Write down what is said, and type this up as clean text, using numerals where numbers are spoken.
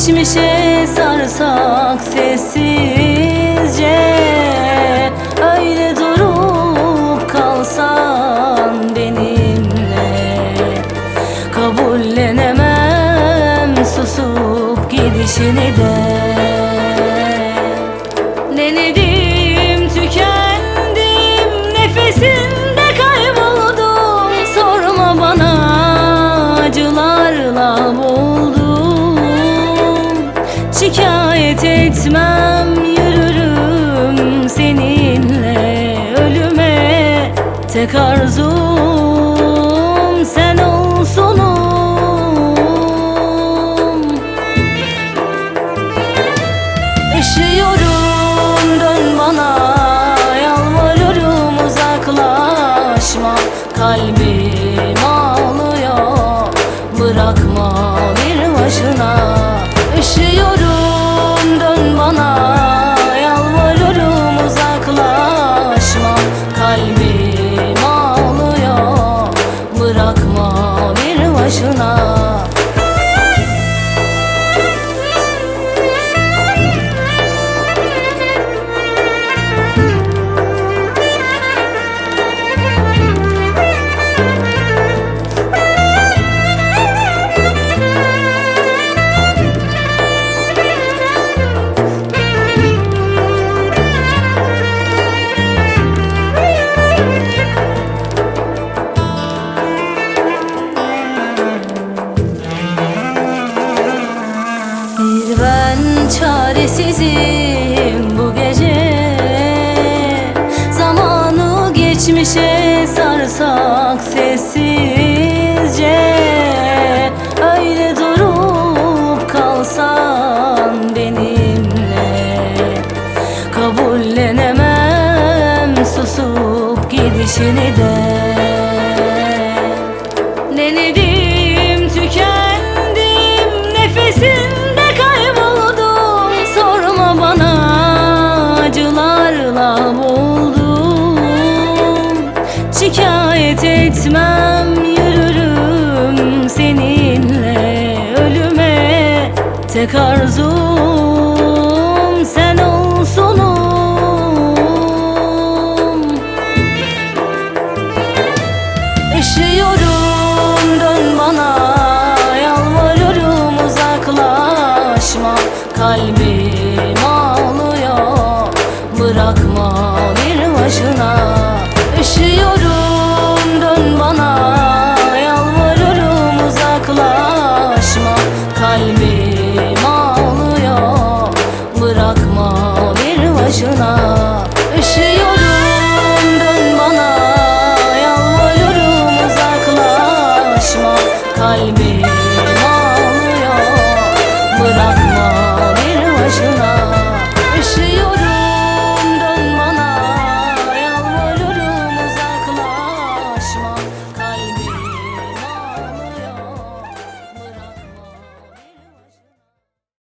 geçmişe sarsak sessizce, öyle durup kalsan benimle, kabullenemem susup gidişini de. Denedim, tükendim, nefesimde kayboldum. Sorma bana, acılarla boğuldum. Şikayet etmem, yürürüm seninle ölüme. Tek arzum sen olsunum. Üşüyorum, dön bana, yalvarırım uzaklaşma. Kalbim ağlıyor, bırakma bir başına. Üşüyorum, dön bana, yalvarırım uzaklaşma. Kalbim ağlıyor, bırakma bir başına. Ben çaresizim bu gece. Zamanı geçmişe sarsak sessizce, öyle durup kalsan benimle, kabullenemem susup gidişini de. Denedim, tükendim, nefesimde kayboldum. Sorma bana, acılarla boğuldum. Şikayet etmem, yürürüm seninle ölüme. Tek arzum sen olsunum. Üşüyorum, dön bana, yalvarırım uzaklaşma. Kalbim ağlıyor, bırakma bir başına. Üşüyorum, dön bana, yalvarırım uzaklaşma. Kalbim ağlıyor,